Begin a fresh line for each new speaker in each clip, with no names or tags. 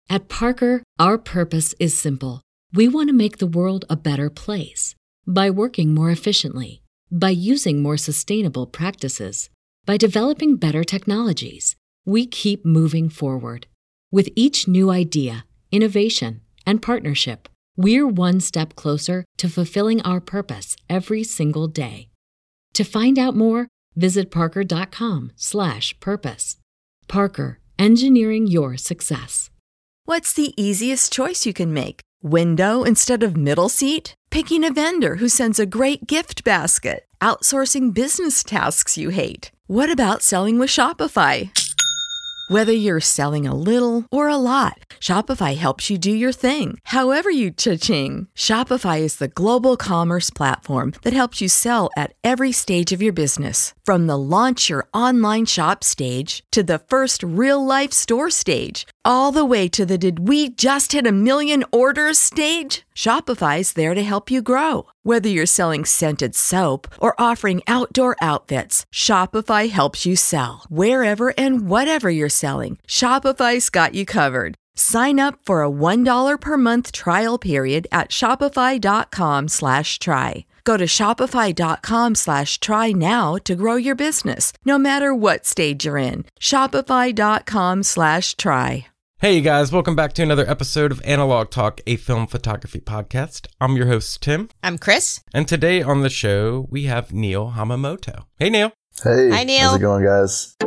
At Parker, our purpose is simple. We want to make the world a better place by working more efficiently, by using more sustainable practices, by developing better technologies. We keep moving forward. With each new idea, innovation, and partnership, we're one step closer to fulfilling our purpose every single day. To find out more, visit parker.com/purpose. Parker, engineering your success.
What's the easiest choice you can make? Window instead of middle seat? Picking a vendor who sends a great gift basket? Outsourcing business tasks you hate? What about selling with Shopify? Whether you're selling a little or a lot, Shopify helps you do your thing, however you cha-ching. Shopify is the global commerce platform that helps you sell at every stage of your business. From the launch your online shop stage to the first real-life store stage, all the way to the did we just hit a million orders stage. Shopify's there to help you grow. Whether you're selling scented soap or offering outdoor outfits, Shopify helps you sell. Wherever and whatever you're selling, Shopify's got you covered. Sign up for a $1 per month trial period at shopify.com/try. Go to shopify.com/try now to grow your business, no matter what stage you're in. Shopify.com/try.
Hey, you guys, welcome back to another episode of Analog Talk, a film photography podcast. I'm your host, Tim.
I'm Chris.
And today on the show, we have Neil Hamamoto. Hey, Neil.
Hey.
Hi, Neil.
How's it going, guys?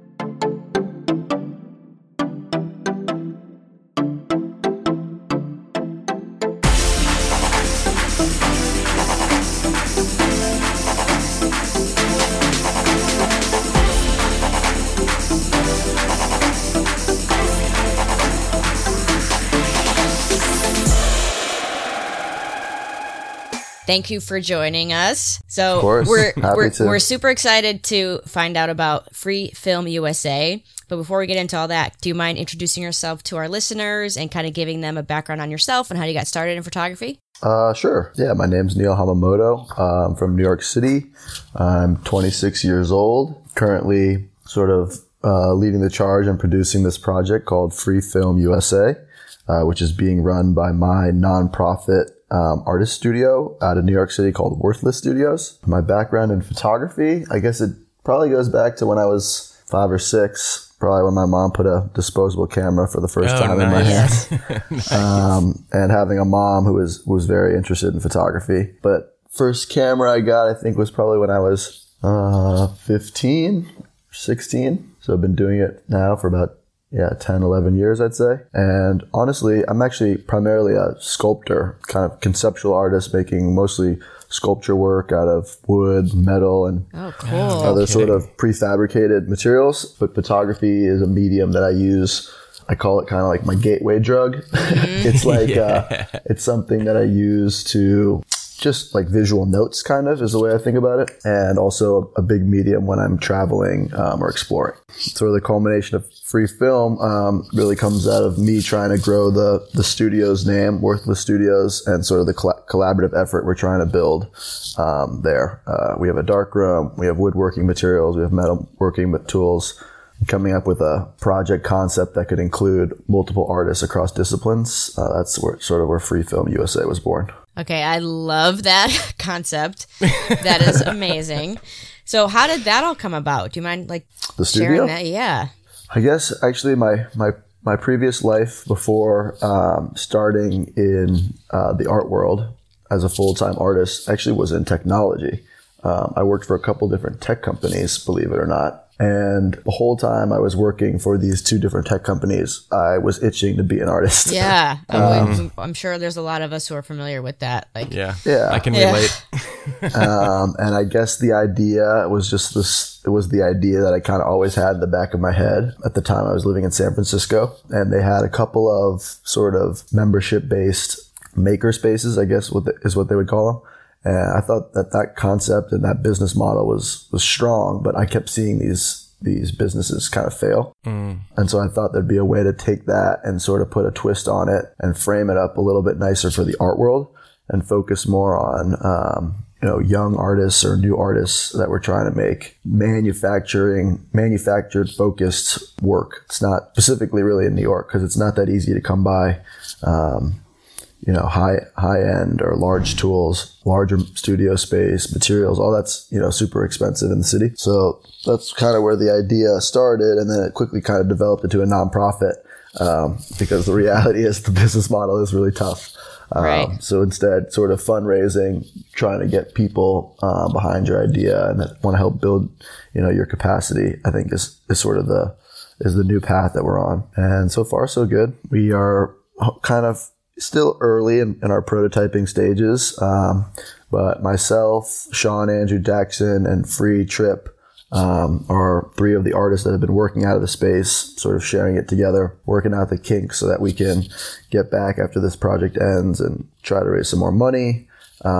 Thank you for joining us. So
Of course.
we're super excited to find out about Free Film USA. But before we get into all that, do you mind introducing yourself to our listeners and kind of giving them a background on yourself and how you got started in photography?
Sure. Yeah, my name's Neil Hamamoto. I'm from New York City. I'm 26 years old, currently sort of leading the charge and producing this project called Free Film USA, which is being run by my nonprofit artist studio out of New York City called Worthless Studios. My background in photography, I guess it probably goes back to when I was 5 or 6, probably when my mom put a disposable camera for the first time in my hand.
Nice.
And having a mom who was very interested in photography. But first camera I got, I think, was probably when I was 15, 16. So I've been doing it now for about 10, 11 years, I'd say. And honestly, I'm actually primarily a sculptor, kind of conceptual artist, making mostly sculpture work out of wood, metal, and other sort of prefabricated materials. But photography is a medium that I use. I call it kind of like my gateway drug. It's like, it's something that I use to just like visual notes, kind of, is the way I think about it. And also a big medium when I'm traveling or exploring. Sort of the culmination of Free Film really comes out of me trying to grow the studio's name, Worthless Studios, and sort of the collaborative effort we're trying to build there. We have a dark room, we have woodworking materials, we have metalworking tools. Coming up with a project concept that could include multiple artists across disciplines. That's where Free Film USA was born.
Okay, I love that concept. That is amazing. So how did that all come about? Do you mind
the
sharing
studio?
that? Yeah.
I guess actually my previous life before starting in the art world as a full-time artist actually was in technology. I worked for a couple different tech companies, believe it or not. And the whole time I was working for these 2 different tech companies, I was itching to be an artist.
Yeah. I'm sure there's a lot of us who are familiar with that.
Yeah. I can relate.
And I guess the idea was just it was the idea that I kind of always had in the back of my head. At the time I was living in San Francisco, and they had a couple of sort of membership-based maker spaces, I guess is what they would call them. And I thought that concept and that business model was strong, but I kept seeing these businesses kind of fail. And so I thought there'd be a way to take that and sort of put a twist on it and frame it up a little bit nicer for the art world and focus more on young artists or new artists that we're trying to make manufactured focused work. It's not specifically really in New York because it's not that easy to come by, high end or large tools, larger studio space, materials, all that's, super expensive in the city. So that's kind of where the idea started. And then it quickly kind of developed into a nonprofit, because the reality is the business model is really tough.
Right.
So instead, sort of fundraising, trying to get people behind your idea and that want to help build, your capacity, I think is sort of the new path that we're on. And so far, so good. We are kind of still early in our prototyping stages, but myself, Sean, Andrew, Jackson, and Free Trip are three of the artists that have been working out of the space, sort of sharing it together, working out the kinks so that we can get back after this project ends and try to raise some more money,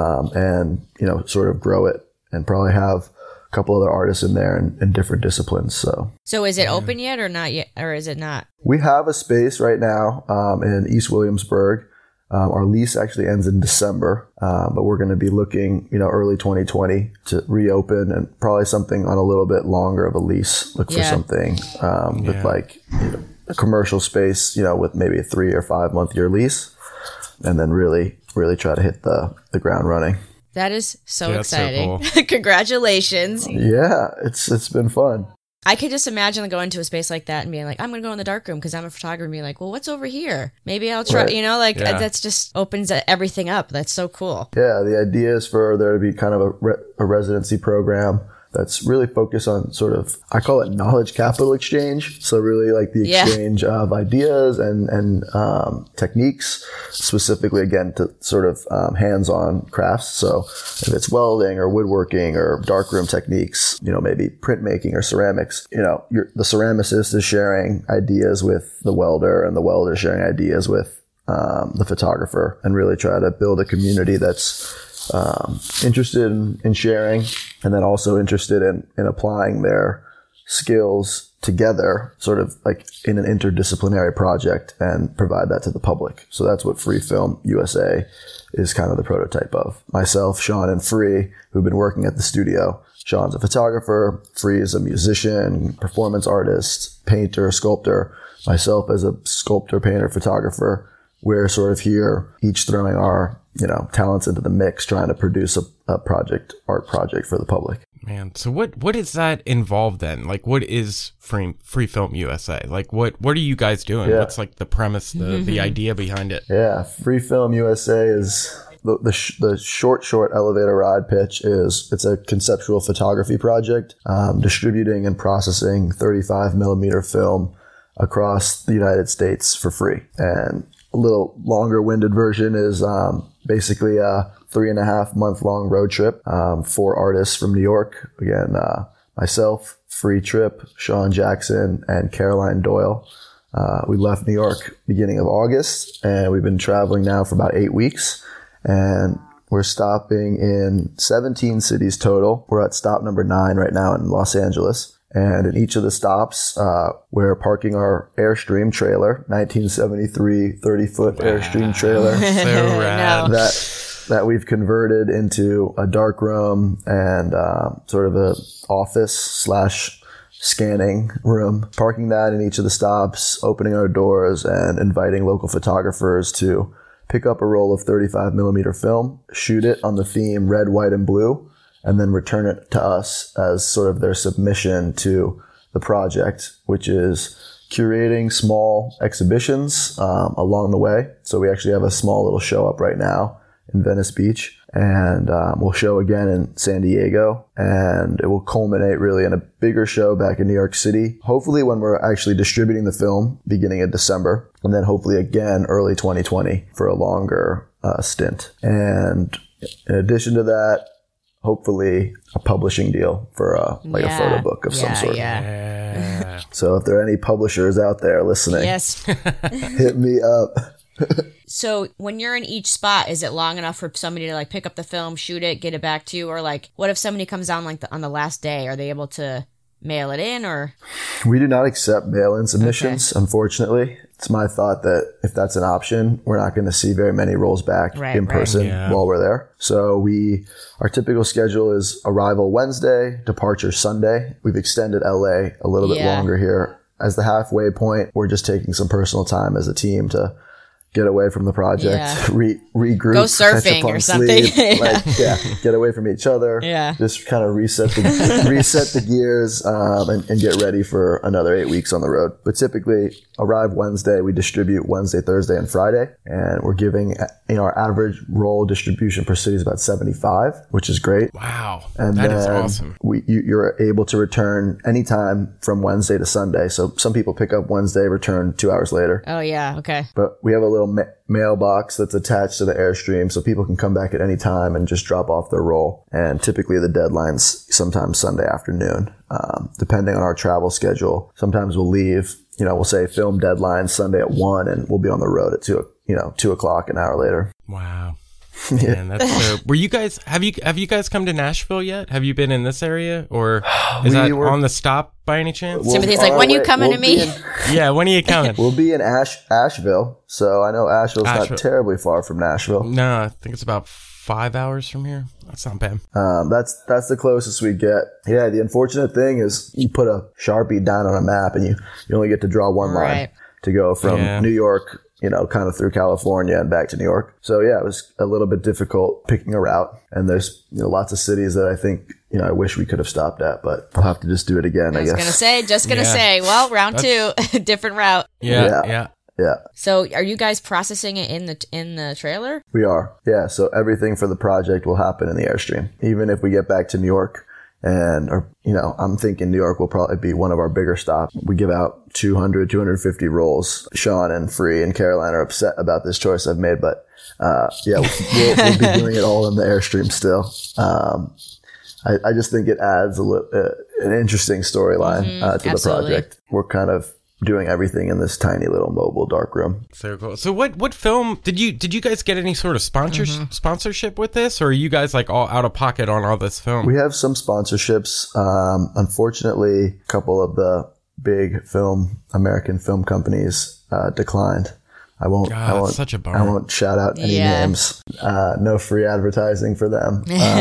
and sort of grow it and probably have a couple other artists in there in different disciplines. So
is it open yet or not yet, or is it not?
We have a space right now in East Williamsburg. Our lease actually ends in December, but we're going to be looking, early 2020 to reopen and probably something on a little bit longer of a lease. Look for something with like a commercial space, with maybe a 3 or 5 month year lease, and then really try to hit the ground running.
That is so
That's
exciting.
so cool.
Congratulations.
Yeah, it's been fun.
I could just imagine going to a space like that and being like, I'm going to go in the dark room because I'm a photographer, and being like, well, what's over here? Maybe I'll try,
Right.
That's just opens everything up. That's so cool.
Yeah, the idea is for there to be kind of a residency program that's really focused on sort of, I call it knowledge capital exchange. So really like the exchange of ideas and techniques, specifically again to sort of hands-on crafts. So if it's welding or woodworking or darkroom techniques, maybe printmaking or ceramics, the ceramicist is sharing ideas with the welder and the welder is sharing ideas with the photographer, and really try to build a community that's interested in sharing, and then also interested in applying their skills together, sort of like in an interdisciplinary project, and provide that to the public. So that's what Free Film USA is kind of the prototype of. Myself, Sean, and Free, who've been working at the studio. Sean's a photographer, Free is a musician, performance artist, painter, sculptor. Myself as a sculptor, painter, photographer. We're sort of here, each throwing our talents into the mix, trying to produce a art project for the public.
Man, so what is that involved then? Like, what is Free Film USA? Like, what are you guys doing?
Yeah.
What's like the premise, the idea behind it?
Yeah, Free Film USA is the short elevator ride pitch is it's a conceptual photography project, distributing and processing 35 millimeter film across the United States for free. And a little longer winded version is basically a 3.5 month long road trip, 4 artists from New York. Again, myself, Free Trip, Sean Jackson, and Caroline Doyle. We left New York beginning of August, and we've been traveling now for about 8 weeks. And we're stopping in 17 cities total. We're at stop number 9 right now in Los Angeles. And in each of the stops, we're parking our Airstream trailer, 1973 30-foot Airstream trailer.
So rad.
That we've converted into a dark room and sort of a office / scanning room. Parking that in each of the stops, opening our doors, and inviting local photographers to pick up a roll of 35 millimeter film, shoot it on the theme red, white, and blue, and then return it to us as sort of their submission to the project, which is curating small exhibitions along the way. So we actually have a small little show up right now in Venice Beach, and we'll show again in San Diego, and it will culminate really in a bigger show back in New York City, hopefully when we're actually distributing the film beginning of December, and then hopefully again early 2020 for a longer stint. And in addition to that, hopefully a publishing deal for a photo book of some sort.
Yeah.
So if there are any publishers out there listening,
Yes.
hit me up.
So when you're in each spot, is it long enough for somebody to like pick up the film, shoot it, get it back to you? Or like, what if somebody comes down like on the last day? Are they able to mail it in, or?
We do not accept mail-in submissions, unfortunately. It's my thought that if that's an option, we're not going to see very many rolls back in person while we're there. So our typical schedule is arrival Wednesday, departure Sunday. We've extended LA a little bit longer here. As the halfway point, we're just taking some personal time as a team to get away from the project, regroup,
go surfing or something.
Get away from each other.
Yeah.
Just kind of reset the gears, and get ready for another 8 weeks on the road. But typically arrive Wednesday, we distribute Wednesday, Thursday, and Friday. And we're giving, our average roll distribution per city is about 75, which is great.
Wow.
And
that is awesome.
You're able to return anytime from Wednesday to Sunday. So some people pick up Wednesday, return 2 hours later.
Oh, yeah. Okay.
But we have a little mailbox that's attached to the Airstream, so people can come back at any time and just drop off their roll. And typically the deadline's sometimes Sunday afternoon, depending on our travel schedule. Sometimes we'll leave, we'll say film deadline Sunday at 1, and we'll be on the road at 2 o'clock an hour later.
Wow. Man, that's were you guys have you guys come to Nashville yet? Have you been in this area, or is that on the stop by any chance?
Timothy's like, when you coming to me?
Yeah, when are you coming?
We'll be in Asheville, so I know Asheville's not terribly far from Nashville.
No, I think it's about 5 hours from here. That's not bad.
That's the closest we get. Yeah, the unfortunate thing is you put a Sharpie down on a map and you only get to draw one line to go from New York, kind of through California and back to New York. So yeah, it was a little bit difficult picking a route. And there's lots of cities that I think, I wish we could have stopped at, but we'll have to just do it again, I guess.
Just gonna say, well, round 2, different route.
Yeah.
So are you guys processing it in the trailer?
We are. Yeah. So everything for the project will happen in the Airstream. Even if we get back to New York, I'm thinking New York will probably be one of our bigger stops. We give out 250 rolls. Sean and Free and Caroline are upset about this choice I've made, but we'll be doing it all in the Airstream still. I just think it adds an interesting storyline to the project. We're kind of doing everything in this tiny little mobile darkroom.
So cool. So what film did you guys get any sort of sponsorship with this, or are you guys like all out of pocket on all this film?
We have some sponsorships. Unfortunately, a couple of the big American film companies declined. I won't
such a bummer.
I won't shout out any names. No free advertising for them.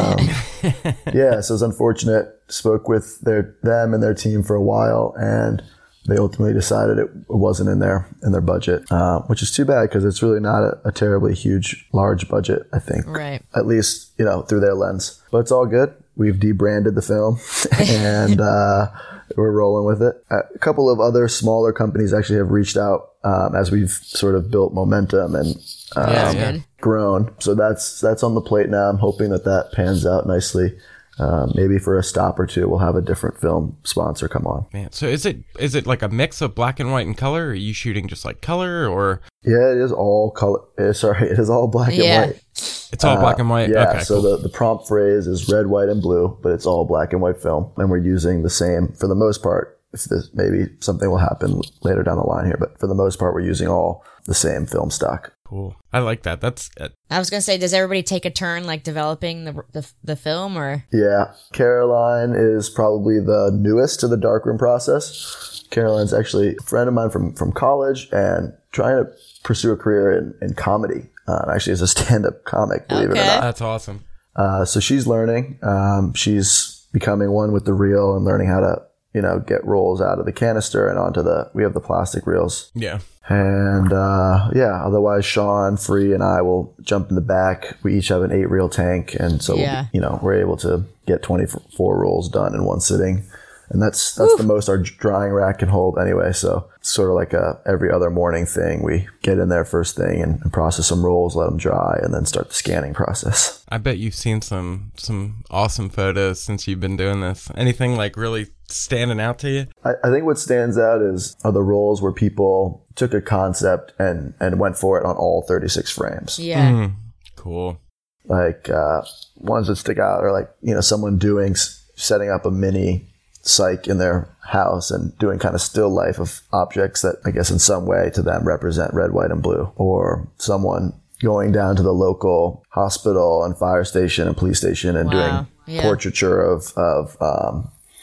So it's unfortunate. Spoke with them and their team for a while, and they ultimately decided it wasn't in their budget, which is too bad because it's really not a terribly large budget, I think.
Right.
At least, through their lens. But it's all good. We've debranded the film and we're rolling with it. A couple of other smaller companies actually have reached out as we've sort of built momentum and grown. So that's on the plate now. I'm hoping that pans out nicely. Maybe for a stop or two, we'll have a different film sponsor come on.
Man, so is it like a mix of black and white and color? Or are you shooting just like color, or?
Yeah, it is all color. It is all black and white.
It's all black and white?
Yeah,
okay,
so
cool.
the prompt phrase is red, white, and blue, but it's all black and white film. And we're using the same, for the most part, maybe something will happen later down the line here, but for the most part, we're using all the same film stock.
Cool. I like that.
I was going to say, does everybody take a turn like developing the film, or?
Yeah. Caroline is probably the newest to the darkroom process. Caroline's actually a friend of mine from college and trying to pursue a career in comedy. Actually as a stand-up comic, believe it or not.
That's awesome.
So she's learning. She's becoming one with the reel and learning how to, get rolls out of the canister and onto we have the plastic reels.
Yeah.
And otherwise Sean, Free, and I will jump in the back. We each have an 8-reel tank, and so we're able to get 24 rolls done in one sitting. And that's the most our drying rack can hold anyway. So it's sort of like every other morning thing. We get in there first thing and process some rolls, let them dry, and then start the scanning process.
I bet you've seen some awesome photos since you've been doing this. Anything like really standing out to you?
I think what stands out are the rolls where people took a concept and went for it on all 36 frames.
Yeah.
Cool.
Like ones that stick out are like, someone setting up a mini psych in their house and doing kind of still life of objects that I guess in some way to them represent red, white, and blue. Or someone going down to the local hospital and fire station and police station and doing portraiture of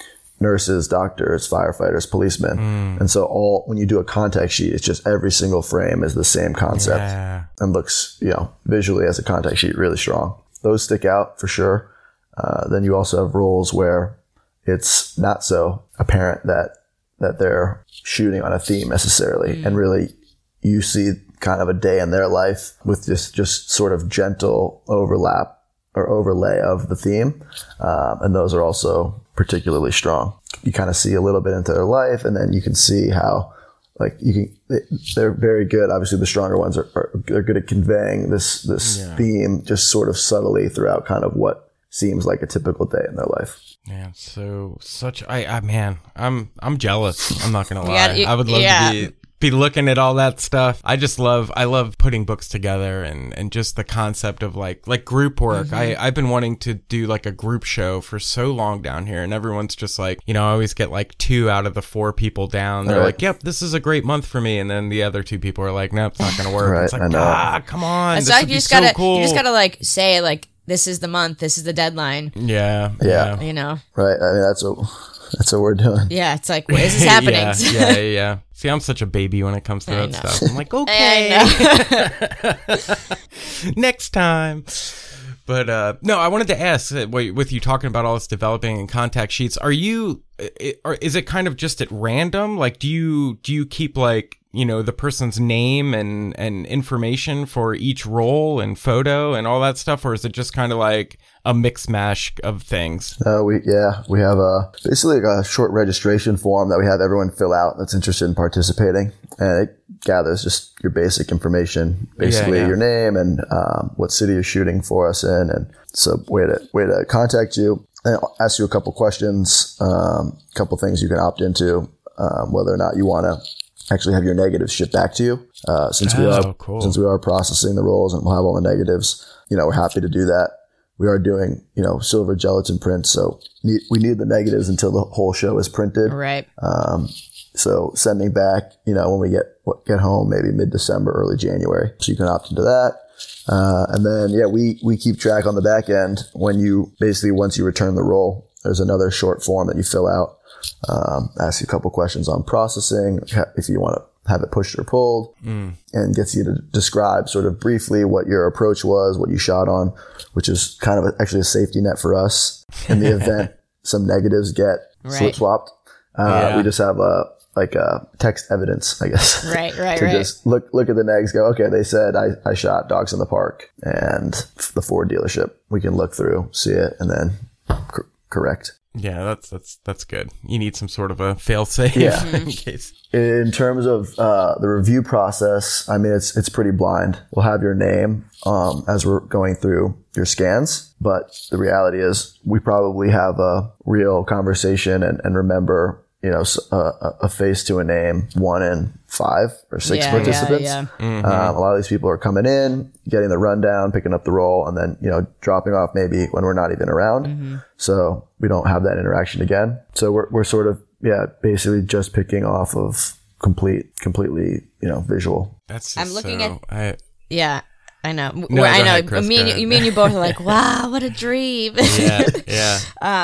nurses, doctors, firefighters, policemen. And so when you do a contact sheet, it's just every single frame is the same concept and looks, visually as a contact sheet really strong. Those stick out for sure. Then you also have roles where it's not so apparent that they're shooting on a theme necessarily. And really you see kind of a day in their life with just sort of gentle overlap or overlay of the theme. And those are also particularly strong. You kind of see a little bit into their life, and then you can see how, they're very good. Obviously the stronger ones they're good at conveying this theme just sort of subtly throughout kind of what seems like a typical day in their life.
Yeah, I'm jealous. I'm not gonna lie. I would love to be looking at all that stuff. I love putting books together and just the concept of like group work. I've been wanting to do like a group show for so long down here, and everyone's just like, I always get like 2 out of the 4 people down. They're like, yep, this is a great month for me. And then the other 2 people are like, nope, it's not going to work. It's like, come on.
It's like, you just gotta like say like, this is the month, this is the deadline.
Yeah.
Right. I mean, that's what we're doing.
Yeah, it's like, is this happening?
Yeah. See, I'm such a baby when it comes to that stuff. I'm like, okay. Next time. But no, I wanted to ask, with you talking about all this developing and contact sheets, is it kind of just at random? Like, do you keep like, the person's name and information for each role and photo and all that stuff? Or is it just kind of like a mix mash of things?
We have basically a short registration form that we have everyone fill out that's interested in participating. And it gathers just your basic information, basically your name and what city you're shooting for us in. And so way to contact you. And I'll ask you a couple questions, a couple things you can opt into, whether or not you want to actually have your negatives shipped back to you. Since we are processing the rolls and we'll have all the negatives, we're happy to do that. We are doing, silver gelatin prints. So we need the negatives until the whole show is printed.
Right.
So sending back, when we get home, maybe mid-December, early January. So you can opt into that. And then, we keep track on the back end once you return the roll, there's another short form that you fill out. Ask you a couple questions on processing, if you want to have it pushed or pulled, and gets you to describe sort of briefly what your approach was, what you shot on, which is kind of actually a safety net for us in the event some negatives get slip swapped. We just have a text evidence, I guess.
Right.
Just look at the negs, go, okay, they said I shot Dogs in the Park and the Ford dealership. We can look through, see it, and then correct.
Yeah, that's good. You need some sort of a fail-safe in case.
In terms of the review process, I mean, it's pretty blind. We'll have your name as we're going through your scans, but the reality is we probably have a real conversation and remember, a face to a name 1 in 5 or 6 participants. A lot of these people are coming in, getting the rundown, picking up the roll, and then, dropping off maybe when we're not even around. So we don't have that interaction again. So we're sort of, basically just picking off of completely, visual.
I'm looking at. I know.
No,
I know.
ahead, Chris,
me and you both are like, wow, what a dream.
Yeah.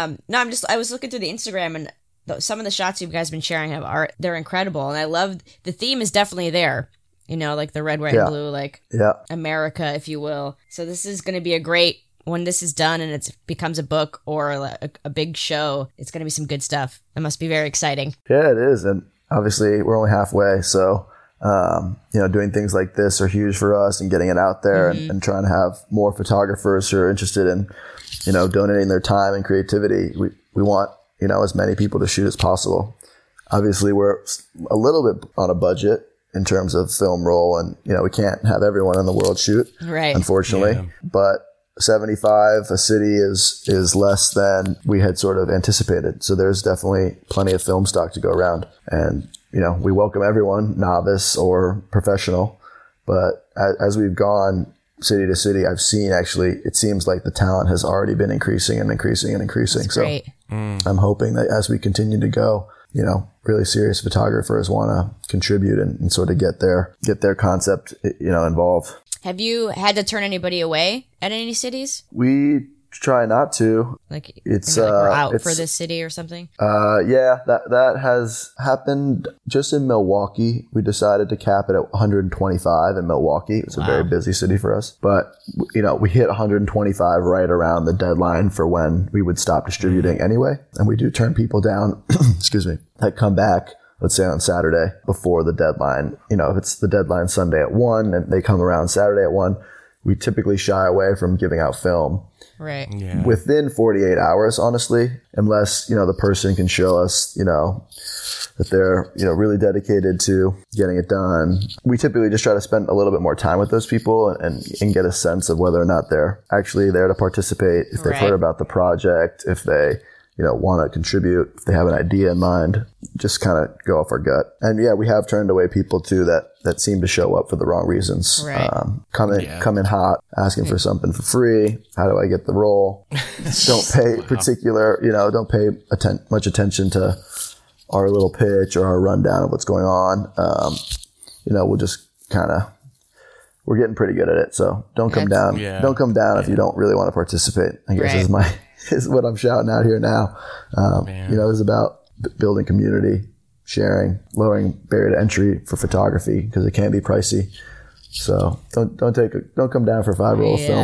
I was looking through the Instagram, and some of the shots you guys been sharing they're incredible, and I love the theme is definitely there. Like the red, white, and blue, America, if you will. So this is going to be a great when this is done and it becomes a book or a big show. It's going to be some good stuff. It must be very exciting.
Yeah, it is, and obviously we're only halfway, so. Doing things like this are huge for us and getting it out there and trying to have more photographers who are interested in, donating their time and creativity. We want, as many people to shoot as possible. Obviously, we're a little bit on a budget in terms of film roll and, we can't have everyone in the world shoot,
right?
Unfortunately, but 75 a city is less than we had sort of anticipated. So there's definitely plenty of film stock to go around. And, we welcome everyone, novice or professional. But as we've gone city to city, I've seen actually, it seems like the talent has already been increasing and increasing and increasing.
That's great.
I'm hoping that as we continue to go, really serious photographers want to contribute and sort of get their concept, involved.
Have you had to turn anybody away at any cities?
We try not to.
Like
it's
we're out for this city or something.
Yeah, that has happened just in Milwaukee. We decided to cap it at 125 in Milwaukee. It's a very busy city for us, but we hit 125 right around the deadline for when we would stop distributing anyway. And we do turn people down, excuse me, that come back, let's say on Saturday before the deadline. If it's the deadline Sunday at 1 and they come around Saturday at 1, we typically shy away from giving out film.
Right.
Yeah.
Within 48 hours, honestly, unless, the person can show us, that they're, really dedicated to getting it done. We typically just try to spend a little bit more time with those people and get a sense of whether or not they're actually there to participate, if they've heard about the project, if they, want to contribute, if they have an idea in mind, just kind of go off our gut. And yeah, we have turned away people too that seem to show up for the wrong reasons.
Right.
Come in hot, asking for something for free. How do I get the role? Don't pay don't pay much attention to our little pitch or our rundown of what's going on. We'll just we're getting pretty good at it. So don't come down. Yeah. Don't come down if you don't really want to participate, I guess is what I'm shouting out here now. It's about building community, sharing, lowering barrier to entry for photography because it can be pricey. So don't come down for 5 roll of film.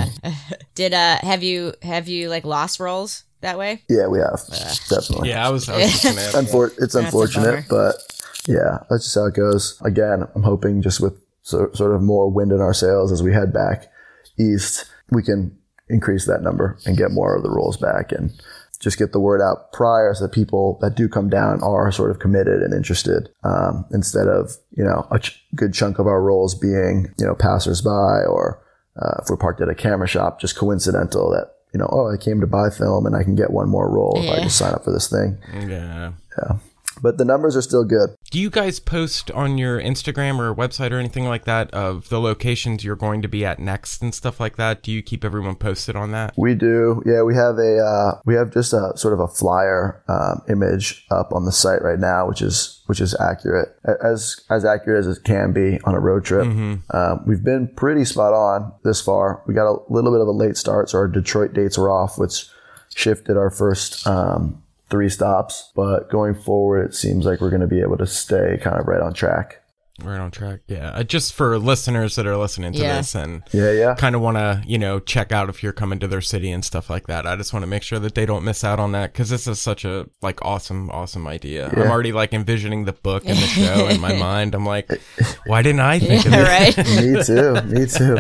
Have you like lost rolls that way?
Yeah, we have definitely.
Yeah, I was just gonna ask
it's unfortunate, but yeah, that's just how it goes. Again, I'm hoping just with sort of more wind in our sails as we head back east, we can increase that number and get more of the rolls back and just get the word out prior so that people that do come down are sort of committed and interested, instead of, a good chunk of our rolls being, passersby or if we're parked at a camera shop, just coincidental that, I came to buy film and I can get one more roll if I just sign up for this thing.
Yeah.
Yeah. But the numbers are still good.
Do you guys post on your Instagram or website or anything like that of the locations you're going to be at next and stuff like that? Do you keep everyone posted on that?
We do. Yeah, we have just a sort of a flyer image up on the site right now, which is accurate, as accurate as it can be on a road trip. Mm-hmm. We've been pretty spot on this far. We got a little bit of a late start, so our Detroit dates were off, which shifted our first 3 stops, but going forward, it seems like we're going to be able to stay kind of right on track.
Right on track. Yeah. Just for listeners that are listening to this and kind of want to, check out if you're coming to their city and stuff like that. I just want to make sure that they don't miss out on that because this is such a awesome idea. Yeah. I'm already envisioning the book and the show in my mind. I'm like, why didn't I think of it?
Right?
Me too.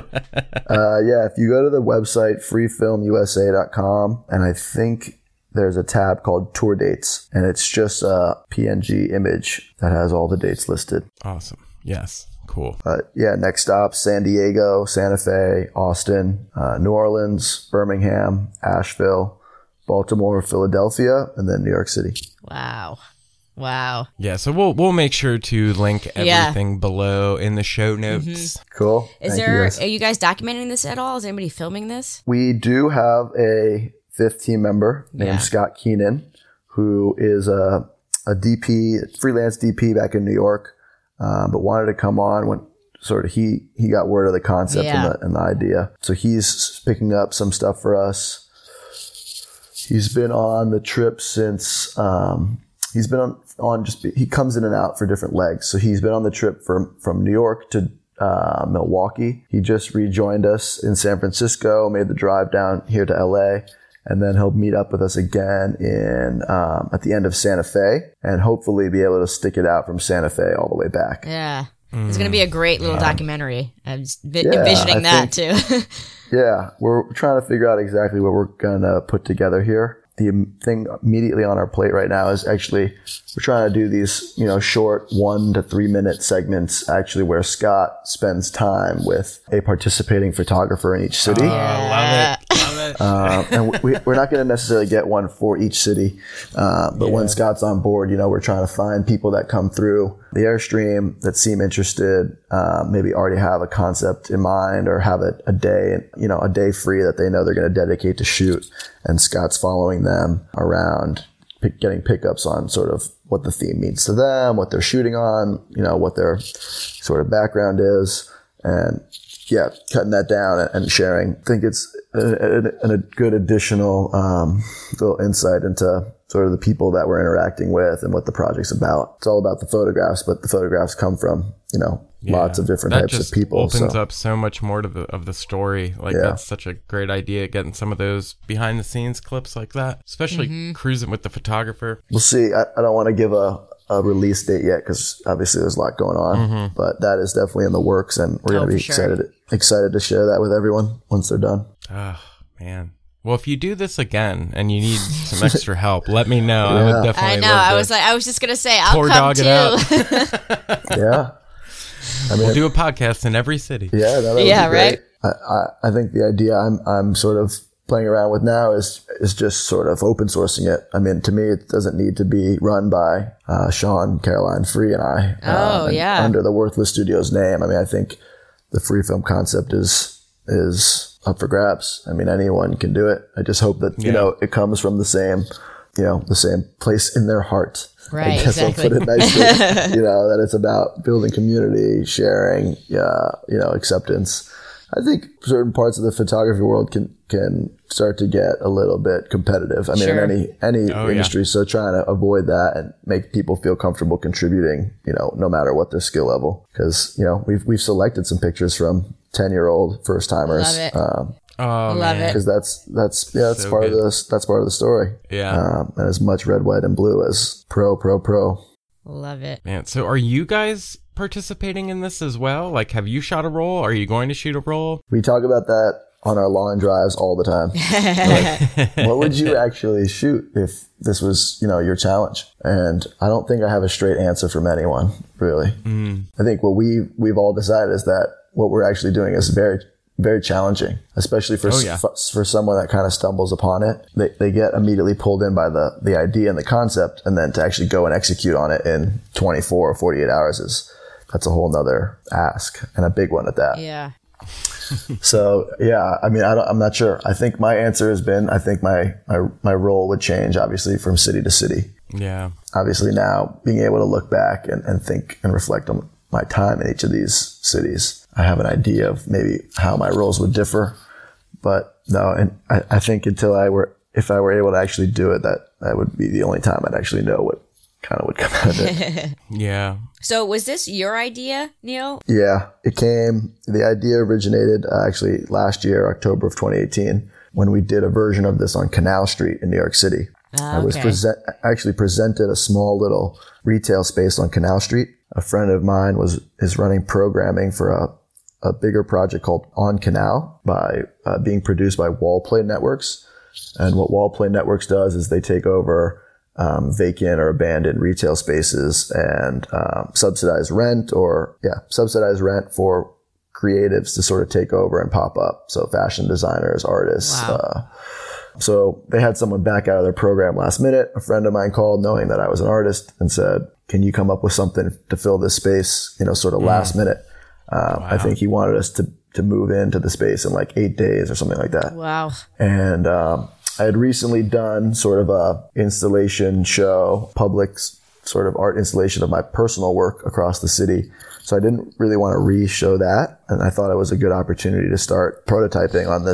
If you go to the website freefilmusa.com, and I think there's a tab called Tour Dates, and it's just a PNG image that has all the dates listed.
Awesome. Yes. Cool.
Next stop, San Diego, Santa Fe, Austin, New Orleans, Birmingham, Asheville, Baltimore, Philadelphia, and then New York City.
Wow.
Yeah, so we'll make sure to link everything below in the show notes.
Mm-hmm. Cool.
Are you guys documenting this at all? Is anybody filming this?
We do have a 5th team member named Scott Keenan, who is a DP, freelance DP back in New York, but wanted to come on when sort of he got word of the concept and the idea. So he's picking up some stuff for us. He's been on the trip since he's been he comes in and out for different legs. So he's been on the trip from New York to Milwaukee. He just rejoined us in San Francisco, made the drive down here to LA. And then he'll meet up with us again at the end of Santa Fe and hopefully be able to stick it out from Santa Fe all the way back.
Yeah. It's going to be a great little documentary. I'm envisioning that too.
Yeah. We're trying to figure out exactly what we're going to put together here. The thing immediately on our plate right now is actually we're trying to do these, short 1 to 3 minute segments actually where Scott spends time with a participating photographer in each city.
Oh, love it.
And we're not going to necessarily get one for each city. But when Scott's on board, we're trying to find people that come through the Airstream that seem interested, maybe already have a concept in mind or have a day free that they know they're going to dedicate to shoot. And Scott's following them around, getting pickups on sort of what the theme means to them, what they're shooting on, what their sort of background is. And cutting that down and sharing. I think it's a good additional little insight into sort of the people that we're interacting with and what the project's about. It's all about the photographs, but the photographs come from, lots of different types of people.
Opens up so much more of the story. Like that's such a great idea, getting some of those behind the scenes clips like that, especially cruising with the photographer.
We'll see. I don't want to give a release date yet because obviously there's a lot going on, but that is definitely in the works, and we're going to be excited to share that with everyone once they're done.
Oh man. Well, if you do this again and you need some extra help, let me know. I would definitely.
I know. I was just gonna say, I'll come too.
Yeah. I mean,
we'll do a podcast in every city.
Yeah. That would be
right.
great. I think the idea I'm sort of playing around with now is just sort of open sourcing it. I mean, to me, it doesn't need to be run by Sean, Caroline Free, and I. Under the Worthless Studios name. I mean, I think the free film concept is up for grabs. I mean, anyone can do it. I just hope that, it comes from the same place in their heart.
Right,
I guess
exactly.
I'll put it nicely, that it's about building community, sharing, acceptance. I think certain parts of the photography world can start to get a little bit competitive. I mean, in any industry. So trying to avoid that and make people feel comfortable contributing, no matter what their skill level. Because, we've selected some pictures from 10-year-old first timers.
Love it.
Because that's
So
part of this. That's part of the story.
Yeah.
And as much red, white, and blue as pro.
Love it.
Man, so are you guys participating in this as well? Like, have you shot a roll? Are you going to shoot a roll?
We talk about that on our long drives all the time. Like, what would you actually shoot if this was, your challenge? And I don't think I have a straight answer from anyone, really. I think what we've all decided is that what we're actually doing is very, very challenging, especially for someone that kind of stumbles upon it. They get immediately pulled in by the idea and the concept, and then to actually go and execute on it in 24 or 48 hours that's a whole nother ask, and a big one at that.
Yeah.
So I mean, I'm not sure. I think my answer has been, I think my role would change obviously from city to city.
Yeah.
Obviously now being able to look back and think and reflect on my time in each of these cities, I have an idea of maybe how my roles would differ, but no. And I think if I were able to actually do it, that would be the only time I'd actually know what kind of would come out of it.
Yeah.
So was this your idea, Neil?
Yeah, the idea originated actually last year, October of 2018, when we did a version of this on Canal Street in New York City. I was presented a small little retail space on Canal Street. A friend of mine is running programming for a bigger project called On Canal being produced by Wallplay Networks. And what Wallplay Networks does is they take over vacant or abandoned retail spaces and subsidize rent for creatives to sort of take over and pop up. So fashion designers, artists.
Wow.
So they had someone back out of their program last minute. A friend of mine called knowing that I was an artist and said, can you come up with something to fill this space, sort of last minute. Wow. I think he wanted us to move into the space in like 8 days or something like that.
Wow.
And I had recently done sort of a installation show, public sort of art installation of my personal work across the city. So I didn't really want to re-show that. And I thought it was a good opportunity to start prototyping on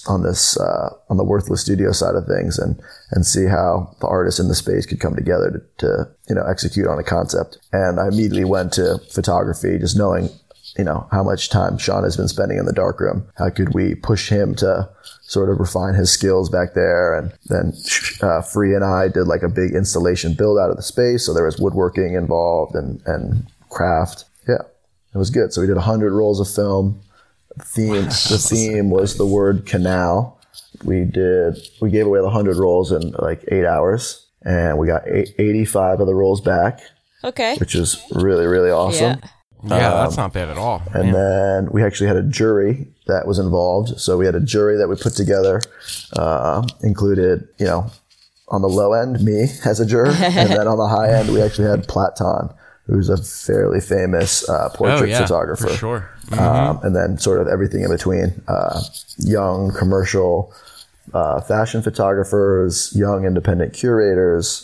the Worthless Studio side of things and see how the artists in the space could come together to execute on a concept. And I immediately went to photography, just knowing, how much time Sean has been spending in the darkroom. How could we push him to sort of refine his skills back there? And then Free and I did like a big installation build out of the space. So there was woodworking involved and craft. Yeah, it was good. So we did 100 rolls of film. The theme was the word canal. We gave away the 100 rolls in like 8 hours, and we got 85 of the rolls back.
Okay.
Which is really, really awesome.
Yeah, that's not bad at all.
And then we actually had a jury that was involved. So we had a jury that we put together, included, on the low end, me as a juror. And then on the high end, we actually had Platon, who's a fairly famous portrait photographer.
For sure. Mm-hmm.
And then sort of everything in between, young commercial fashion photographers, young independent curators,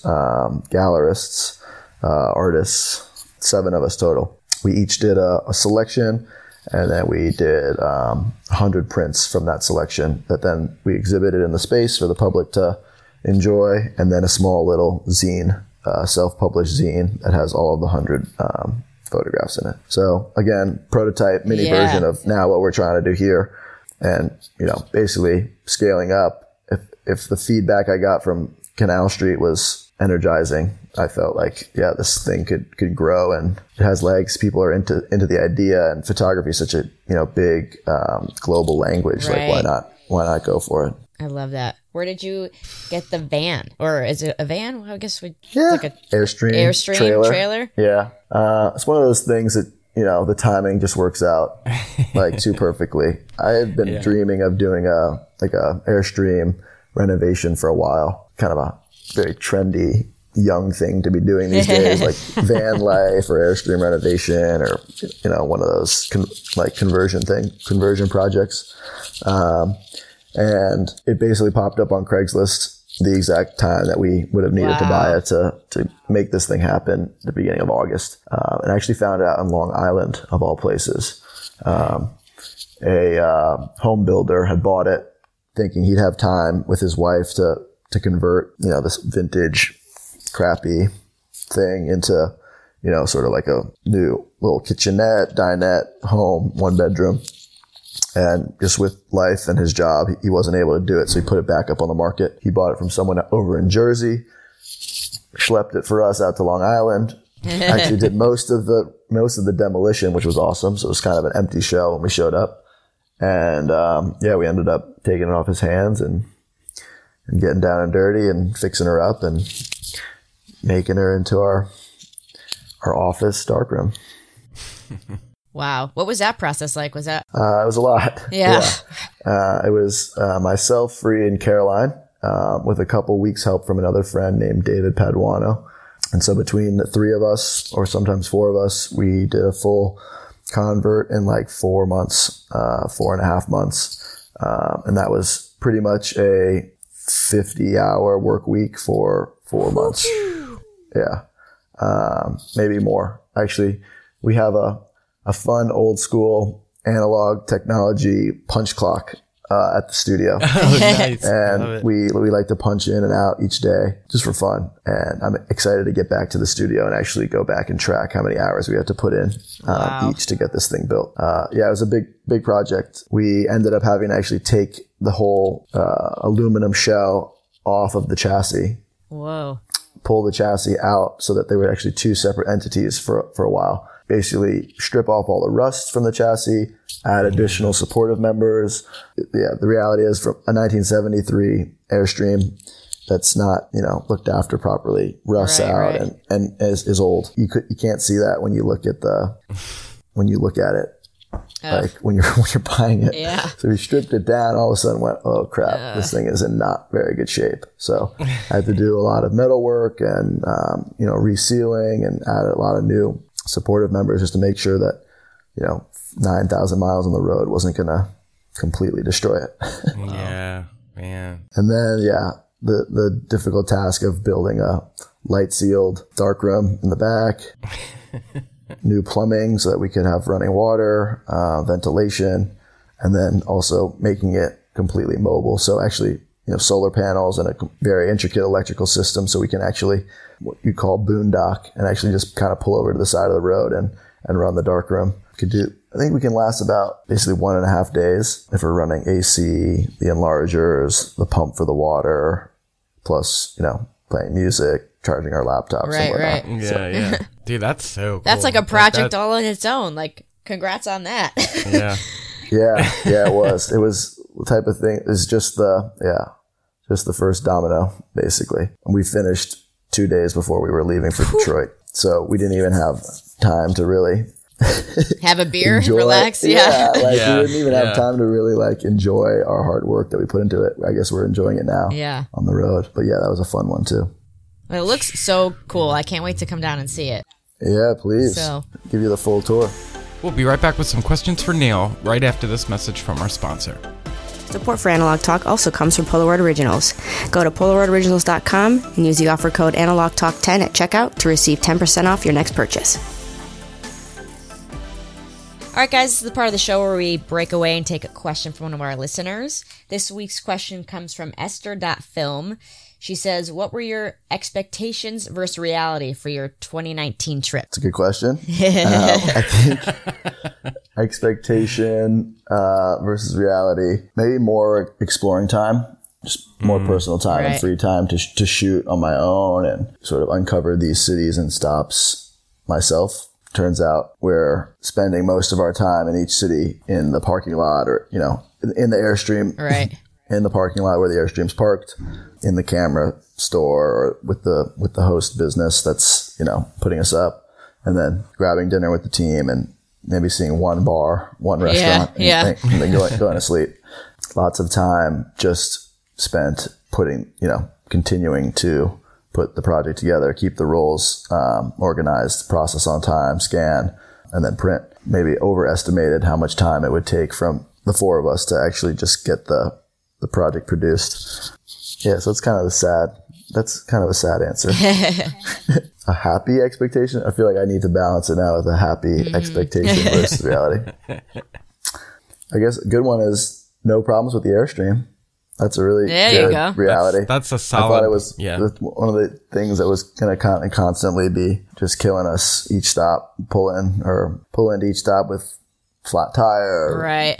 gallerists, artists, 7 of us total. We each did a selection, And then we did 100 prints from that selection that then we exhibited in the space for the public to enjoy. And then a small little zine, self-published zine that has all of the 100 photographs in it. So again, prototype mini version of now what we're trying to do here. And, basically scaling up. If the feedback I got from Canal Street was energizing, I felt like, this thing could grow and it has legs. People are into the idea, and photography is such a, big, global language.
Right.
Like, why not go for it?
I love that. Where did you get the van? Or is it a van? Well, I guess it's
like
a
Airstream
trailer.
Yeah. It's one of those things that, the timing just works out like too perfectly. I had been dreaming of doing a Airstream renovation for a while, kind of a very trendy young thing to be doing these days, like van life or Airstream renovation or, one of those conversion projects. And it basically popped up on Craigslist the exact time that we would have needed to buy it to make this thing happen at the beginning of August. And I actually found out on Long Island, of all places, a home builder had bought it thinking he'd have time with his wife to convert, this vintage crappy thing into, sort of like a new little kitchenette, dinette, home, 1 bedroom. And just with life and his job, he wasn't able to do it. So he put it back up on the market. He bought it from someone over in Jersey, schlepped it for us out to Long Island. Actually did most of the demolition, which was awesome. So it was kind of an empty shell when we showed up. And, we ended up taking it off his hands and getting down and dirty and fixing her up and making her into our office darkroom.
Wow. What was that process like? Was that?
It was a lot.
Yeah.
It was myself, Free, and Caroline, with a couple weeks help from another friend named David Paduano. And so between the 3 of us, or sometimes 4 of us, we did a full convert in like 4 months, 4.5 months. And that was pretty much a 50-hour work week for 4 months. Yeah. Maybe more. Actually, we have a fun old school analog technology punch clock at the studio.
Oh, nice.
And we like to punch in and out each day just for fun. And I'm excited to get back to the studio and actually go back and track how many hours we had to put in each to get this thing built. It was a big project. We ended up having to actually take the whole aluminum shell off of the chassis.
Whoa. Pull
the chassis out so that they were actually 2 separate entities for a while. Basically strip off all the rust from the chassis, add additional supportive members. Yeah, the reality is from a 1973 Airstream that's not, looked after properly, rusts out and is old. You can't see that when you look at it. Like when you're buying it.
Yeah.
So we stripped it down, all of a sudden went, oh crap, this thing is in not very good shape. So I had to do a lot of metal work and, resealing and add a lot of new supportive members just to make sure that, 9,000 miles on the road wasn't going to completely destroy it.
Yeah, man.
And then, the difficult task of building a light sealed darkroom in the back, new plumbing so that we could have running water, ventilation, and then also making it completely mobile. So actually, solar panels and a very intricate electrical system so we can actually, what you call boondock, and actually just kind of pull over to the side of the road and run the darkroom. I think we can last about basically 1.5 days if we're running AC, the enlargers, the pump for the water, plus, playing music, charging our laptops.
Right.
Yeah. Dude, that's so cool.
That's like a project all on its own. Like, congrats on that.
Yeah.
Yeah, it was. It was the type of thing. It's just the first domino, basically. And we finished 2 days before we were leaving for Detroit. So we didn't even have time to really
have a beer, relax.
We didn't even have time to really enjoy our hard work that we put into it. I guess we're enjoying it now on the road. But that was a fun one too.
Well, it looks so cool. I can't wait to come down and see it.
Yeah, please. Give you the full tour.
We'll be right back with some questions for Neil right after this message from our sponsor.
Support for Analog Talk also comes from Polaroid Originals. Go to PolaroidOriginals.com and use the offer code AnalogTalk10 at checkout to receive 10% off your next purchase.
All right, guys, this is the part of the show where we break away and take a question from one of our listeners. This week's question comes from Esther.film. She says, what were your expectations versus reality for your 2019 trip?
It's a good question. I think expectation versus reality, maybe more exploring time, just more personal time and free time to shoot on my own and sort of uncover these cities and stops myself. Turns out we're spending most of our time in each city in the parking lot or, in the Airstream.
Right.
In the parking lot where the Airstream's parked, in the camera store or with the host business that's, putting us up, and then grabbing dinner with the team and maybe seeing one bar, one restaurant, and then going to sleep. Lots of time just spent continuing to put the project together, keep the rolls organized, process on time, scan, and then print. Maybe overestimated how much time it would take from the four of us to actually just get the project produced. Yeah, so that's kind of a sad answer. A happy expectation? I feel like I need to balance it now with a happy expectation versus reality. I guess a good one is no problems with the Airstream. That's a really good reality.
That's a solid.
I thought it was one of the things that was going to constantly be just killing us each stop, pull into each stop with flat tire.
Right.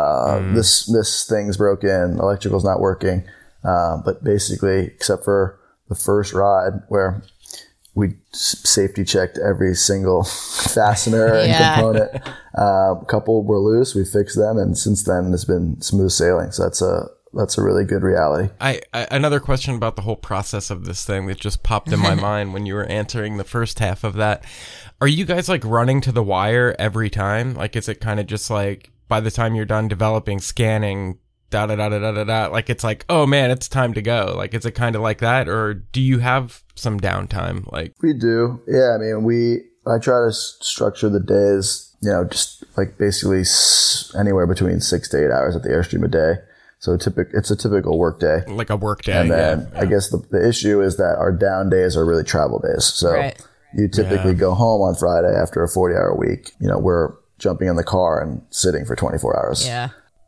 This thing's broken. Electrical's not working. But basically, except for the first ride where we safety checked every single fastener and component, a couple were loose. We fixed them, and since then it's been smooth sailing. So that's a really good reality.
Another question about the whole process of this thing that just popped in my mind when you were answering the first half of that. Are you guys like running to the wire every time? Like, is it kind of just like by the time you're done developing, scanning, like it's like, oh man, it's time to go? Like, is it kind of like that, or do you have some downtime? Like,
we do. Yeah. I mean, I try to structure the days, just like basically anywhere between 6 to 8 hours at the Airstream a day. So it's a typical work day.
Like a work day.
And then I guess the issue is that our down days are really travel days. So you typically go home on Friday after a 40-hour week. We're jumping in the car and sitting for 24 hours.
Yeah.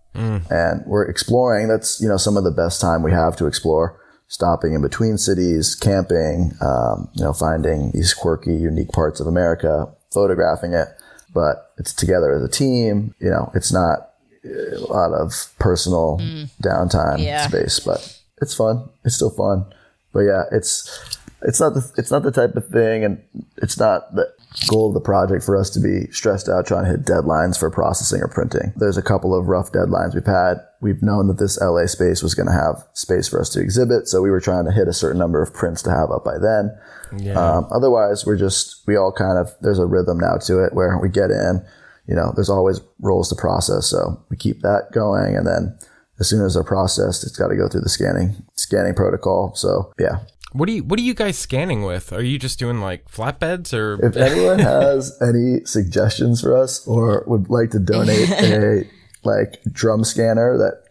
And we're exploring. That's, some of the best time we have to explore. Stopping in between cities, camping, finding these quirky, unique parts of America, photographing it. But it's together as a team. It's not a lot of personal downtime space, but it's fun. It's still fun. But yeah, it's not the type of thing, and it's not the goal of the project for us to be stressed out trying to hit deadlines for processing or printing. There's a couple of rough deadlines we've had. We've known that this LA space was going to have space for us to exhibit, so we were trying to hit a certain number of prints to have up by then. Otherwise, we all kind of, there's a rhythm now to it where we get in, there's always rolls to process, so we keep that going, and then as soon as they're processed, it's got to go through the scanning protocol. So yeah.
What are you guys scanning with? Are you just doing like flatbeds, or?
If anyone has any suggestions for us or would like to donate a drum scanner that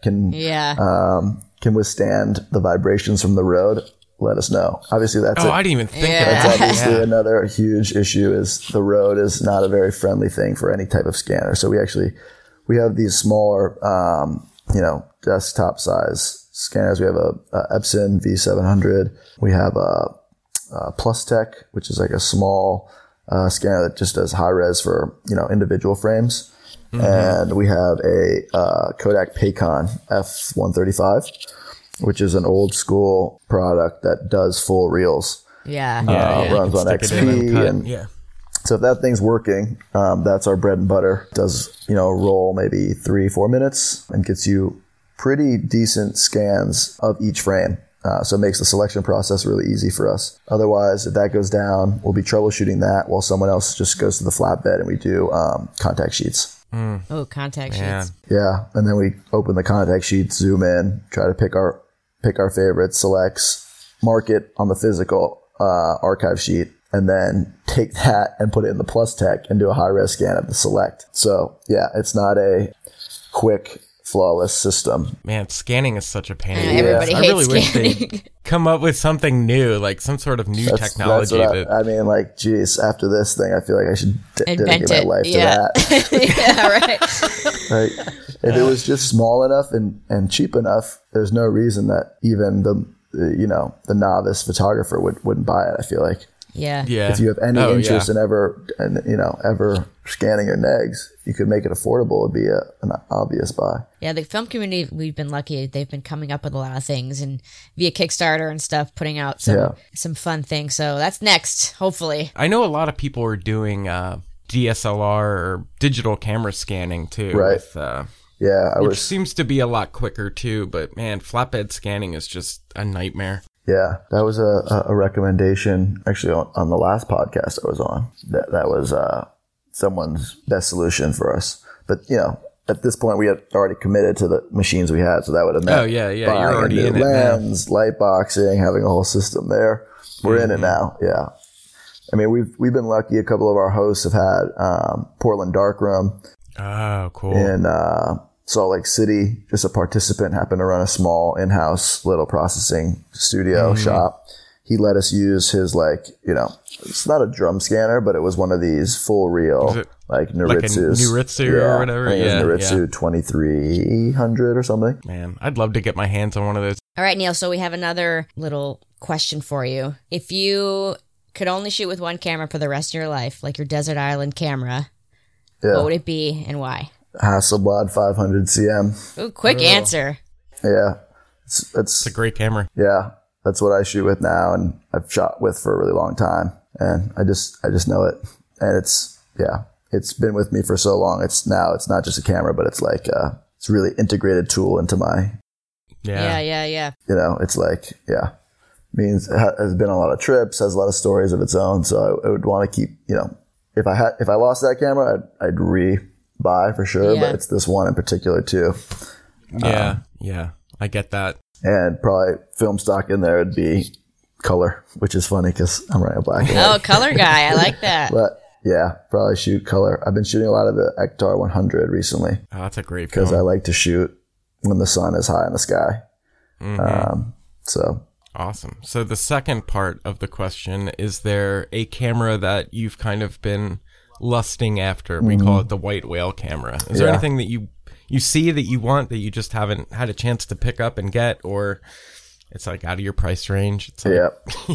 can withstand the vibrations from the road, let us know. Obviously, that's
I didn't even think of that.
That's obviously another huge issue is the road is not a very friendly thing for any type of scanner. So we have these smaller, desktop size scanners. We have a Epson V700. We have a PlusTech, which is like a small scanner that just does high res for individual frames. And we have a Kodak Paycon F135, which is an old school product that does full reels. Runs on XP. So if that thing's working, that's our bread and butter. Does, roll maybe 3-4 minutes and gets you pretty decent scans of each frame. So it makes the selection process really easy for us. Otherwise, if that goes down, we'll be troubleshooting that while someone else just goes to the flatbed and we do contact sheets.
Oh, contact sheets.
Yeah. And then we open the contact sheets, zoom in, try to pick our favorites, selects, mark it on the physical archive sheet, and then take that and put it in the PlusTech and do a high-res scan of the select. So yeah, it's not a quick flawless system.
Man, scanning is such a pain.
Everybody hates scanning.
Wish they'd come up with something new, like some sort of new technology.
I mean, like, geez, after this thing, I feel like I should dedicate my life to that.
Yeah, right.
Like, if it was just small enough and cheap enough, there's no reason that even the novice photographer wouldn't buy it, I feel like.
Yeah.
If you have any interest in ever scanning your negs, you could make it affordable. It'd be an obvious buy.
Yeah, the film community, we've been lucky. They've been coming up with a lot of things and via Kickstarter and stuff, putting out some fun things. So that's next, hopefully.
I know a lot of people are doing DSLR or digital camera scanning too.
Right.
Which seems to be a lot quicker too. But man, flatbed scanning is just a nightmare.
Yeah, that was a recommendation actually on the last podcast I was on. That was someone's best solution for us. But at this point we had already committed to the machines we had, so that would have meant
you're already in
lens, light boxing, having a whole system there. We're in it now. Yeah, I mean we've been lucky. A couple of our hosts have had Portland Darkroom.
Oh, cool.
In Salt Lake City, just a participant happened to run a small in-house little processing studio shop. He let us use his it's not a drum scanner, but it was one of these full reel, like Noritsu's.
Like a Noritsu or whatever?
I think it was Noritsu 2300 or something.
Man, I'd love to get my hands on one of those.
All right, Neil, so we have another little question for you. If you could only shoot with one camera for the rest of your life, like your desert island camera, what would it be and why?
Hasselblad 500 CM.
Ooh, quick answer.
Yeah.
It's a great camera.
Yeah. That's what I shoot with now, and I've shot with for a really long time. And I just know it. And it's been with me for so long. It's not just a camera, but it's like it's a really integrated tool into my
Yeah.
It's like, means it has been on a lot of trips, has a lot of stories of its own. So I would want to keep, if I lost that camera, I'd buy for sure, but it's this one in particular too.
Yeah, I get that.
And probably film stock in there would be color, which is funny because I'm running a black and white.
Oh, color guy, I like that.
But yeah, probably shoot color. I've been shooting a lot of the Ektar 100 recently.
Oh, that's a great film.
Because I like to shoot when the sun is high in the sky. So
awesome. So the second part of the question, is there a camera that you've kind of been lusting after? We call it the white whale camera. Is there anything that you see that you want that you just haven't had a chance to pick up and get, or it's like out of your price range? It's like,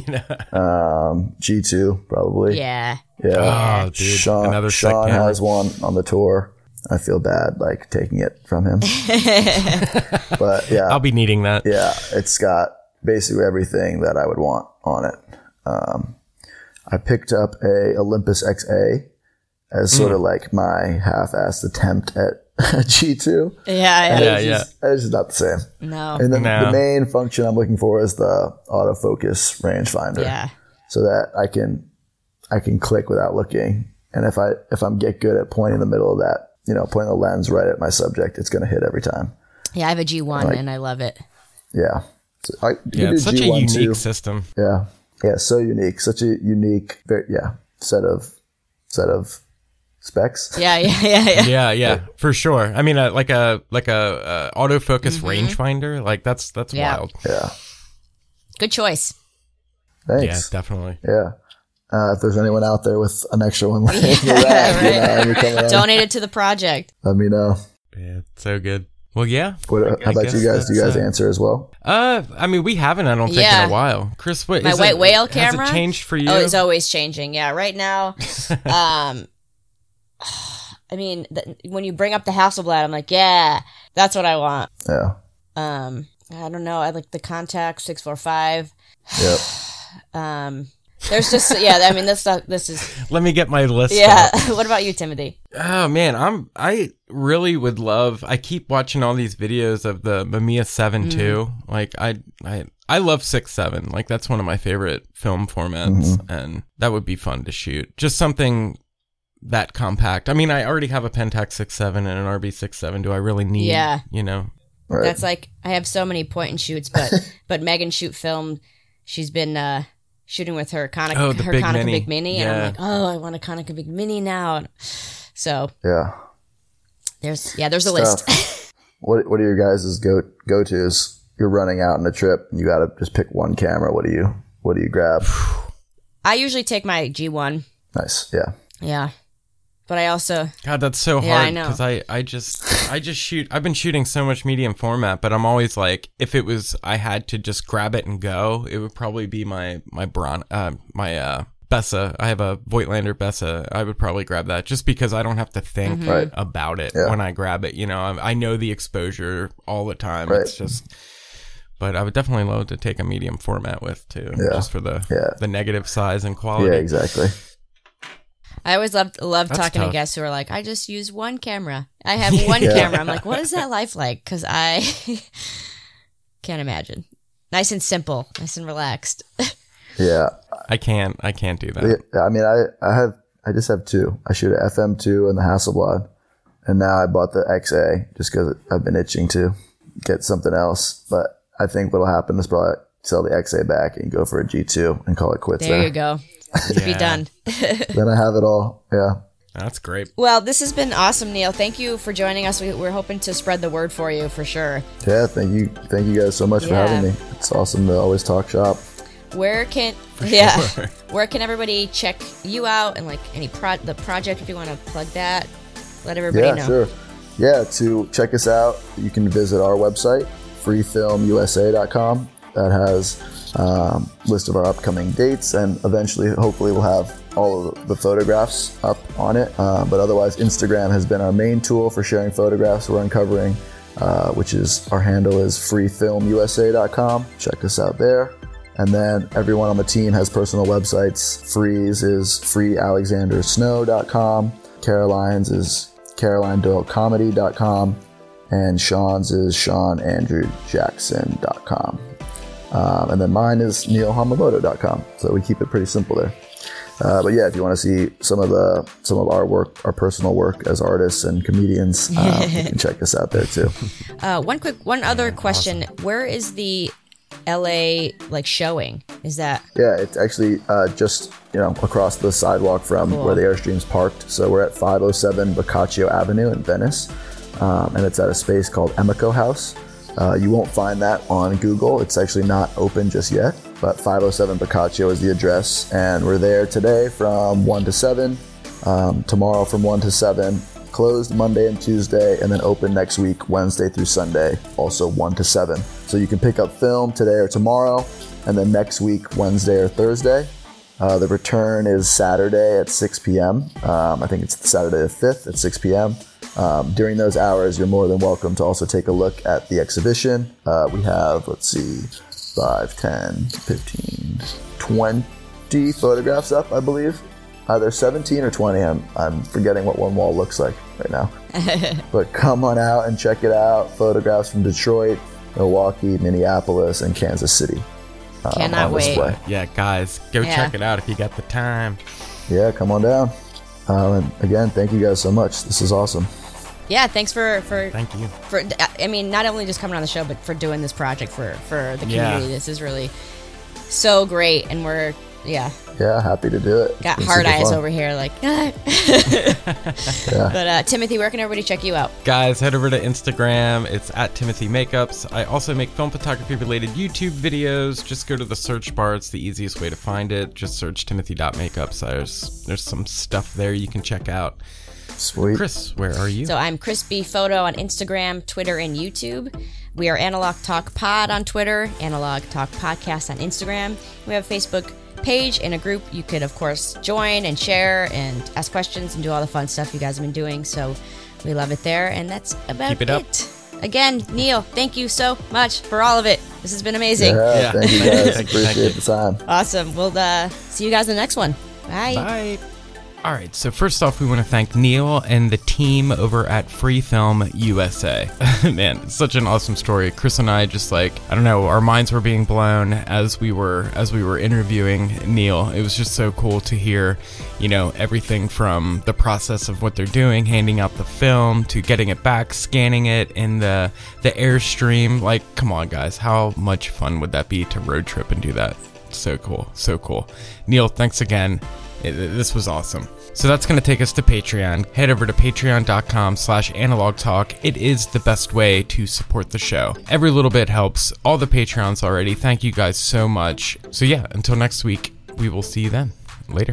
G2 probably.
Yeah.
Oh,
dude.
Sean has one on the tour. I feel bad like taking it from him. But yeah,
I'll be needing that.
Yeah, it's got basically everything that I would want on it. I picked up a Olympus XA as sort of like my half-assed attempt at G2.
Yeah.
It's just not the same.
No.
And the main function I'm looking for is the autofocus rangefinder.
Yeah.
So that I can click without looking. And if I'm get good at pointing the middle of that, pointing the lens right at my subject, it's going to hit every time.
Yeah, I have a G1 and I love it.
Yeah. So
it's such a unique system.
Yeah. Yeah, so unique. Such a unique set of specs.
Yeah.
For sure. I mean, like a autofocus rangefinder, like that's wild.
Yeah.
Good choice.
Thanks.
Yeah, definitely.
Yeah. If there's anyone out there with an extra one laying around,
donate it to the project.
Let me know.
Yeah, so good. Well, yeah.
How about you guys? Do you guys answer as well?
I mean, we haven't, I don't think, in a while. Chris, what
my white whale camera?
Has it changed for you?
Oh, it's always changing. Yeah, right now, I mean, when you bring up the Hasselblad, I'm like, yeah, that's what I want.
Yeah.
I don't know. I like the Contax 645.
Yep.
There's just, I mean, this is.
Let me get my list.
Yeah. What about you, Timothy?
Oh man, I really would love, I keep watching all these videos of the Mamiya 7 too. Like I love 6.7. Like that's one of my favorite film formats, and that would be fun to shoot. Just something that compact. I mean, I already have a Pentax 6.7 and an RB 6.7. Do I really need,
Right.
That's like, I have so many point and shoots, but Megan shoot film. She's been, shooting with her Konica Big Mini, and I'm like, oh, I want a Konica Big Mini now. So
there's
a list.
What are your guys' go-tos? You're running out on a trip and you got to just pick one camera. What do you grab?
I usually take my G1.
Nice. Yeah.
Yeah. But I also...
God, that's so hard because I just shoot... I've been shooting so much medium format, but I'm always like, if it was... I had to just grab it and go, it would probably be my Bessa. I have a Voigtlander Bessa. I would probably grab that just because I don't have to think about it when I grab it. You know, I know the exposure all the time. Right. It's just... But I would definitely love to take a medium format with too, just for the negative size and quality.
Yeah, exactly.
I always love talking to guests who are like, I just use one camera. I have one camera. I'm like, what is that life like? Because I can't imagine. Nice and simple, nice and relaxed.
Yeah,
I can't do that.
I mean, I just have two. I shoot an FM2 and the Hasselblad, and now I bought the XA just because I've been itching to get something else. But I think what'll happen is probably sell the XA back and go for a G2 and call it quits there.
There you go. Be done.
Then I have it all. Yeah.
That's great.
Well, this has been awesome, Neil. Thank you for joining us. We're hoping to spread the word for you for sure.
Yeah, thank you guys so much for having me. It's awesome to always talk shop.
Where can everybody check you out and like the project if you want to plug that? Let everybody know. Yeah, sure.
Yeah, to check us out, you can visit our website, freefilmusa.com. That has a list of our upcoming dates, and eventually, hopefully, we'll have all of the photographs up on it. But otherwise, Instagram has been our main tool for sharing photographs we're uncovering, which is, our handle is freefilmusa.com. Check us out there. And then everyone on the team has personal websites. Free's is freealexandersnow.com. Caroline's is carolinedoylecomedy.com. And Sean's is seanandrewjackson.com. And then mine is neilhamamoto.com. So we keep it pretty simple there. But yeah, if you want to see some of our work, our personal work as artists and comedians, you can check us out there too.
One other question. Awesome. Where is the LA showing? Is that?
Yeah, it's actually just across the sidewalk from where the Airstream's parked. So we're at 507 Boccaccio Avenue in Venice. And it's at a space called Emico House. You won't find that on Google. It's actually not open just yet, but 507 Boccaccio is the address. And we're there today from 1 to 7, tomorrow from 1 to 7, closed Monday and Tuesday, and then open next week, Wednesday through Sunday, also 1 to 7. So you can pick up film today or tomorrow, and then next week, Wednesday or Thursday. The return is Saturday at 6 p.m. I think it's Saturday the 5th at 6 p.m. During those hours, you're more than welcome to also take a look at the exhibition. We have, 5, 10, 15, 20 photographs up, I believe. Either 17 or 20. I'm forgetting what one wall looks like right now. But come on out and check it out. Photographs from Detroit, Milwaukee, Minneapolis, and Kansas City.
Cannot wait.
Display.
Yeah, guys, go check it out if you got the time.
Yeah, come on down. And again, thank you guys so much. This is awesome.
Yeah, thanks for
thank you.
Not only just coming on the show, but for doing this project for the community. This is really so great, and we're happy to do it. Got hard eyes over here, But Timothy, where can everybody check you out?
Guys, head over to Instagram. It's at Timothy Makeups. I also make film photography related YouTube videos. Just go to the search bar. It's the easiest way to find it. Just search timothy.makeups. There's some stuff there you can check out.
Sweet.
Chris, where are you?
So I'm Chris B. Photo on Instagram, Twitter, and YouTube. We are Analog Talk Pod on Twitter, Analog Talk Podcast on Instagram. We have a Facebook page and a group you could, of course, join and share and ask questions and do all the fun stuff you guys have been doing. So we love it there, and that's about
Keep it up.
Again, Neil, thank you so much for all of it. This has been amazing.
Yeah. Thank you guys. Appreciate the time.
Awesome. We'll see you guys in the next one. Bye.
Bye. All right, so first off, we want to thank Neil and the team over at Free Film USA. Man, it's such an awesome story. Chris and I just our minds were being blown as we were interviewing Neil. It was just so cool to hear, everything from the process of what they're doing, handing out the film, to getting it back, scanning it in the Airstream. Come on, guys, how much fun would that be to road trip and do that? So cool, so cool. Neil, thanks again. This was awesome. So that's going to take us to Patreon. Head over to patreon.com/analogtalk. It is the best way to support the show. Every little bit helps. All the Patreons already. Thank you guys so much. So yeah, until next week, we will see you then. Later.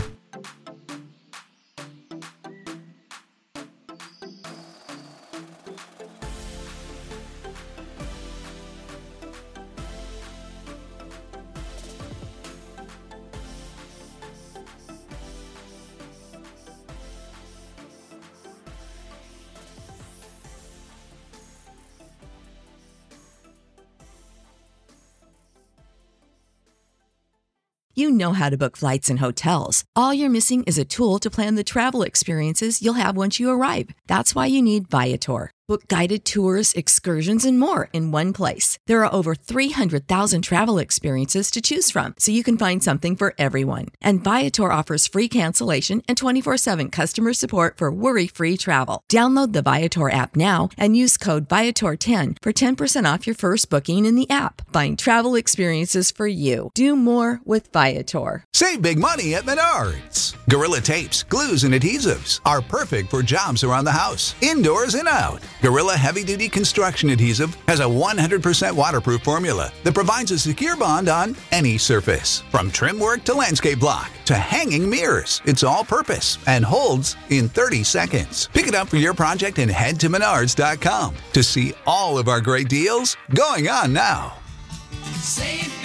You know how to book flights and hotels. All you're missing is a tool to plan the travel experiences you'll have once you arrive. That's why you need Viator. Book guided tours, excursions, and more in one place. There are over 300,000 travel experiences to choose from, so you can find something for everyone. And Viator offers free cancellation and 24/7 customer support for worry-free travel. Download the Viator app now and use code Viator10 for 10% off your first booking in the app. Find travel experiences for you. Do more with Viator.
Save big money at Menards. Gorilla tapes, glues, and adhesives are perfect for jobs around the house, indoors and out. Gorilla Heavy Duty Construction Adhesive has a 100% waterproof formula that provides a secure bond on any surface. From trim work to landscape block to hanging mirrors, it's all-purpose and holds in 30 seconds. Pick it up for your project and head to Menards.com to see all of our great deals going on now.
Save